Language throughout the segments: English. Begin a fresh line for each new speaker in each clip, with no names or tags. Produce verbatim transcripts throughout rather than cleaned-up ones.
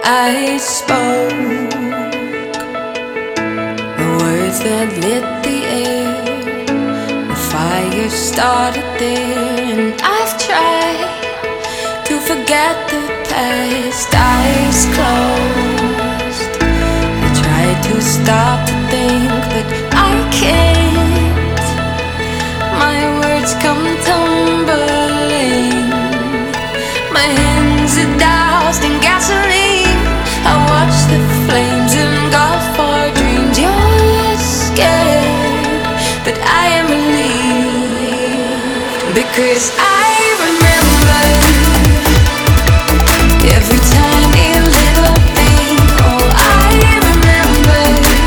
I spoke the words that lit the air. The fire started there, and I've tried to forget the past. Eyes closed, I tried to stop to think, but I can't. My words come tumbling, my hands are doused in gasoline. I watch the flames engulf our dreams. You're scared, but I am relieved, because I remember every tiny little thing. Oh, I remember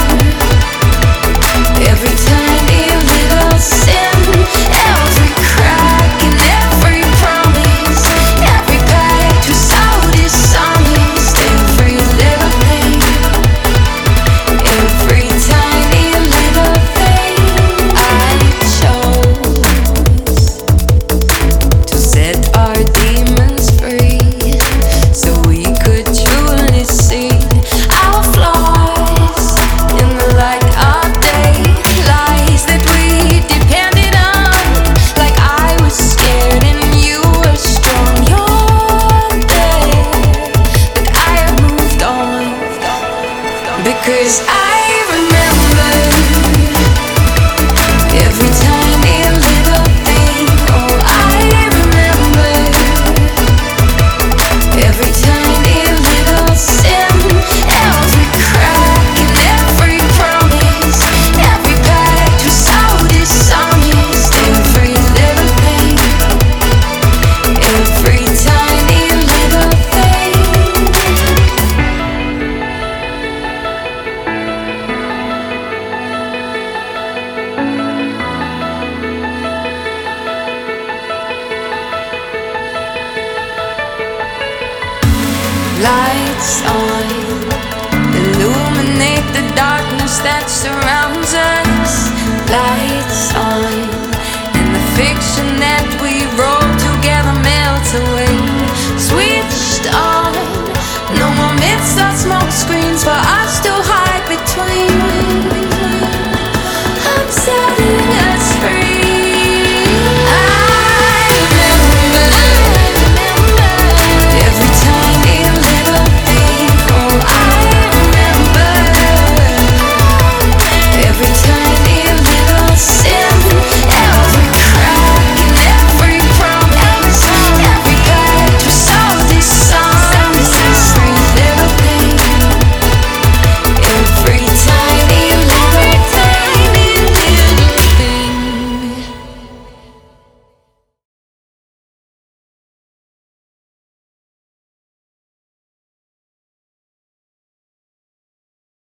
every tiny little sin, every crack and every promise, every pact was so dishonest, every little thing, every tiny little thing. I chose to set our demons free, so we could truly see our flaws in the light of day. Lies that we depended on, like I was scared and you were strong. You're there, but I have moved on, because I